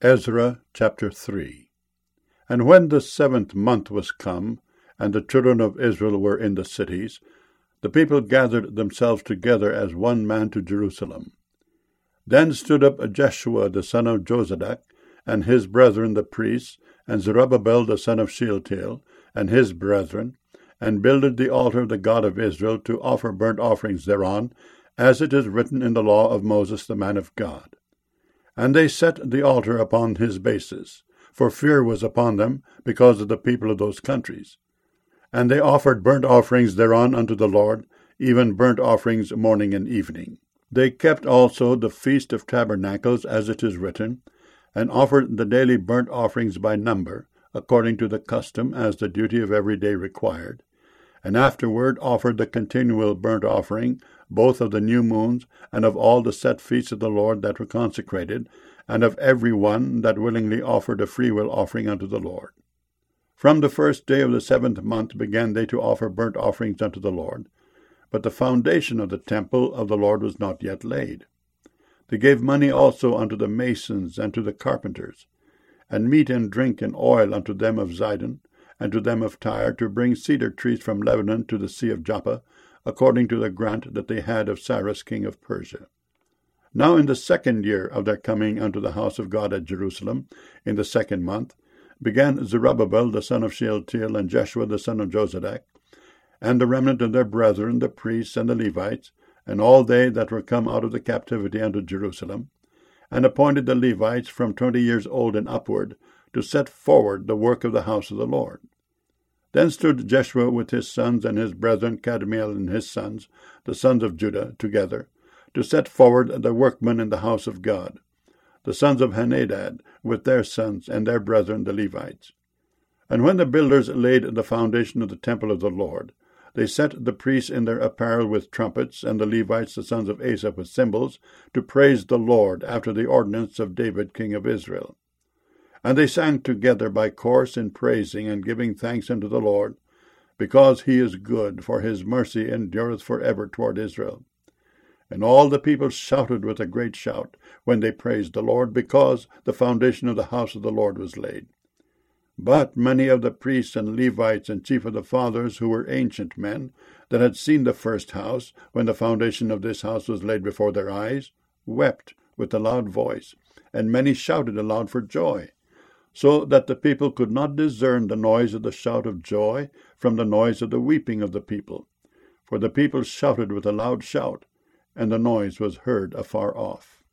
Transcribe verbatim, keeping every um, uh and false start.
Ezra chapter three. And when the seventh month was come, and the children of Israel were in the cities, the people gathered themselves together as one man to Jerusalem. Then stood up Jeshua the son of Jozadak, and his brethren the priests, and Zerubbabel the son of Shealtiel, and his brethren, and builded the altar of the God of Israel to offer burnt offerings thereon, as it is written in the law of Moses the man of God. And they set the altar upon his bases, for fear was upon them because of the people of those countries. And they offered burnt offerings thereon unto the Lord, even burnt offerings morning and evening. They kept also the feast of tabernacles, as it is written, and offered the daily burnt offerings by number, according to the custom, as the duty of every day required, and afterward offered the continual burnt offering, both of the new moons, and of all the set feasts of the Lord that were consecrated, and of every one that willingly offered a freewill offering unto the Lord. From the first day of the seventh month began they to offer burnt offerings unto the Lord, but the foundation of the temple of the Lord was not yet laid. They gave money also unto the masons and to the carpenters, and meat and drink and oil unto them of Zidon, and to them of Tyre, to bring cedar trees from Lebanon to the sea of Joppa, according to the grant that they had of Cyrus king of Persia. Now in the second year of their coming unto the house of God at Jerusalem, in the second month, began Zerubbabel the son of Shealtiel, and Jeshua the son of Jozadak, and the remnant of their brethren, the priests and the Levites, and all they that were come out of the captivity unto Jerusalem, and appointed the Levites from twenty years old and upward, to set forward the work of the house of the Lord. Then stood Jeshua with his sons and his brethren, Kadmiel and his sons, the sons of Judah, together, to set forward the workmen in the house of God, the sons of Henadad, with their sons and their brethren, the Levites. And when the builders laid the foundation of the temple of the Lord, they set the priests in their apparel with trumpets, and the Levites, the sons of Asaph, with cymbals, to praise the Lord after the ordinance of David king of Israel. And they sang together by course in praising and giving thanks unto the Lord, because he is good, for his mercy endureth for ever toward Israel. And all the people shouted with a great shout when they praised the Lord, because the foundation of the house of the Lord was laid. But many of the priests and Levites and chief of the fathers, who were ancient men, that had seen the first house, when the foundation of this house was laid before their eyes, wept with a loud voice, and many shouted aloud for joy, so that the people could not discern the noise of the shout of joy from the noise of the weeping of the people. For the people shouted with a loud shout, and the noise was heard afar off.